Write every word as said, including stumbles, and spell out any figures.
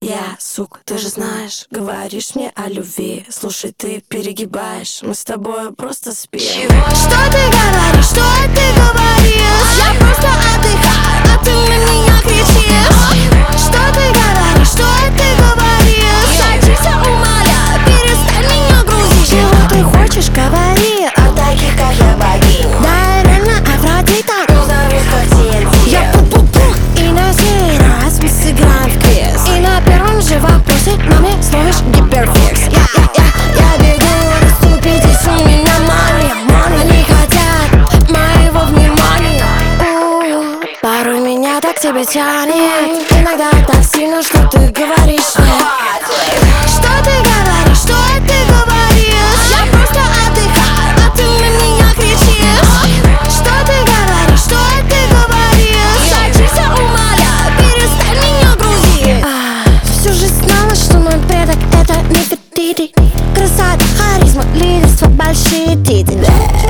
я, сука, ты же знаешь. Говоришь мне о любви, слушай, ты перегибаешь. Мы с тобой просто спим. Что ты говоришь, что ты говоришь? Я просто отдыхаю, а ты на меня кричишь. Что ты говоришь, что ты говоришь? Садись, умоляю, перестань меня грузить. Чего ты хочешь, говори, От таких, как я, богиня. да, реально Афродита. Назовешь как ти эн ти. Я пу-пу-пу. И на сей раз мы сыграем в квиз. И на первом же вопросе на мне словишь гиперфикс. Я, я, я, я бегу, расступитесь у меня, мания, мания. Они хотят моего внимания. У, порой меня так тебе тянет. Иногда так сильно, что ты говоришь нет. Что ты говоришь, что ты говоришь? Я просто отдыхаю, а ты на меня кричишь. Что ты говоришь, что ты говоришь? Садись, умоляю, перестань меня грузить. А, всю жизнь знала, что мой предок это Нефертити. Красота, харизма, лидерство, большие титы.